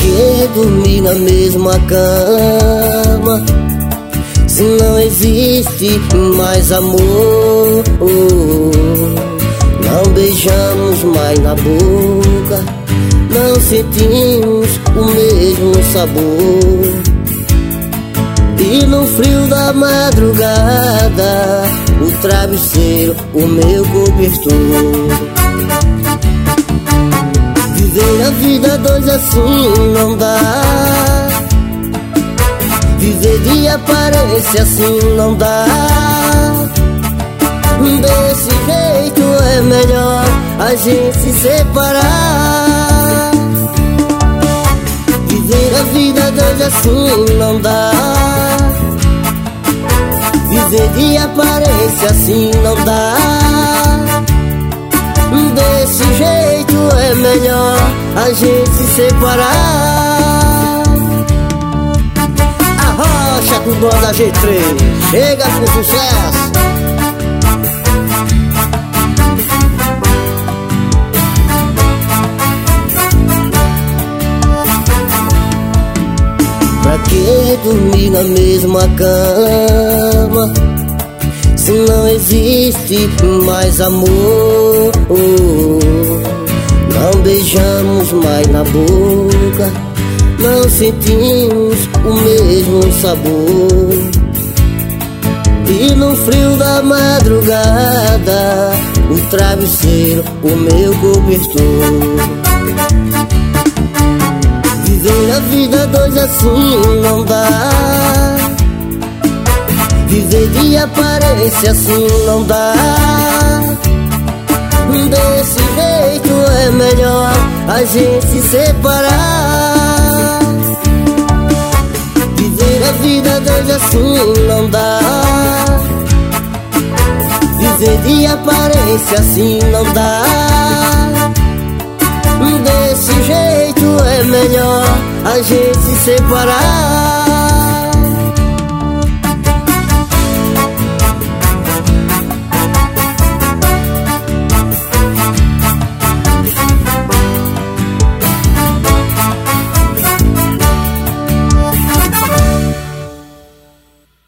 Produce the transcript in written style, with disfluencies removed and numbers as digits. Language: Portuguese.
que dormir na mesma cama se não existe mais amor? Não beijamos mais na boca, não sentimos o mesmo sabor. E no frio da madrugada, o travesseiro, o meu cobertor. Viver a vida dois assim não dá. Viver de aparência assim não dá. Desse jeito é melhor a gente se separar. Viver a vida dois assim não dá. Viver de aparência assim não dá. Desse jeito é melhor a gente se separar. Arrocha com banda G3, chega com sucesso. Pra que dormir na mesma cama se não existe mais amor? Não beijamos mais na boca, não sentimos o mesmo sabor. E no frio da madrugada, o travesseiro, o meu cobertor. Viver a vida dois assim não dá. Viver de aparência assim não dá. Desse jeito é melhor a gente se separar. Viver a vida dois assim não dá. Viver de aparência assim não dá. Desse jeito é melhor a gente se separar.